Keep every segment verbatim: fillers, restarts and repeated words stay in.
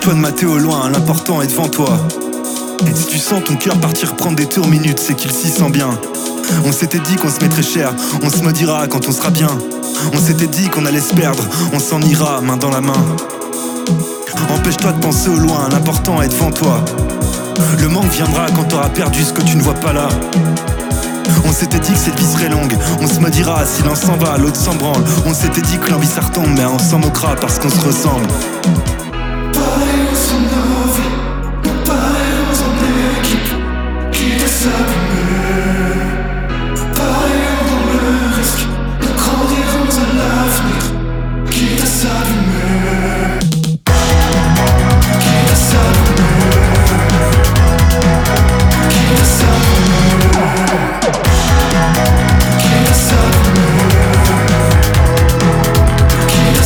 Empêche-toi de mater au loin, l'important est devant toi. Et si tu sens ton cœur partir prendre des tours minutes, c'est qu'il s'y sent bien. On s'était dit qu'on se mettrait cher, on se maudira quand on sera bien. On s'était dit qu'on allait se perdre, on s'en ira main dans la main. Empêche-toi de penser au loin, l'important est devant toi. Le manque viendra quand t'auras perdu ce que tu ne vois pas là. On s'était dit que cette vie serait longue, on se maudira si l'un s'en va, l'autre s'en branle. On s'était dit que l'envie ça retombe, mais on s'en moquera parce qu'on se ressemble. Pareil on s'en envie, pareil on en équipe, quitte à s'abîmer. Pareil dans le risque, nous grandirons à l'avenir, quitte à s'abîmer. Quitte à s'abîmer. Quitte à s'abîmer. Quitte à s'abîmer. Quitte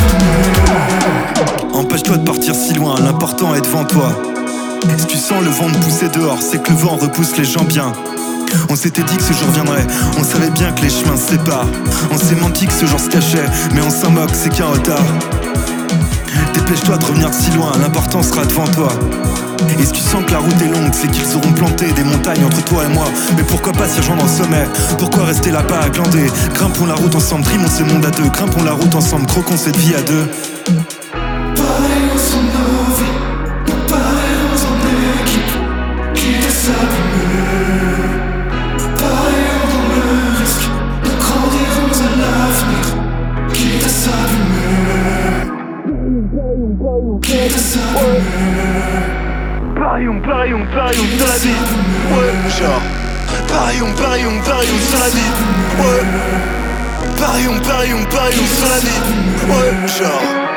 à s'abîmer. Empêche-toi de partir si loin, l'important est devant toi. Si tu sens le vent te pousser dehors, c'est que le vent repousse les gens bien. On s'était dit que ce jour viendrait, on savait bien que les chemins se séparent. On s'est menti que ce jour se cachait, mais on s'en moque, c'est qu'un retard. Dépêche-toi de revenir de si loin, l'important sera devant toi. Et si tu sens que la route est longue, c'est qu'ils auront planté des montagnes entre toi et moi. Mais pourquoi pas s'y rejoindre au sommet? Pourquoi rester là-bas à glander? Grimpons la route ensemble, trimons ce monde à deux. Grimpons la route ensemble, croquons cette vie à deux. Pareil on s'en envie, pareil on en équipe, quitte à s'abîmer. Pareil dans le risque, nous grandirons à l'avenir, quitte à s'abîmer. Quitte à s'abîmer. Parions, parions, parions sur la vie. Ouais, genre. Parions, parions, parions sur la vie. Ouais. Parions, parions, parions sur la vie. Ouais, genre.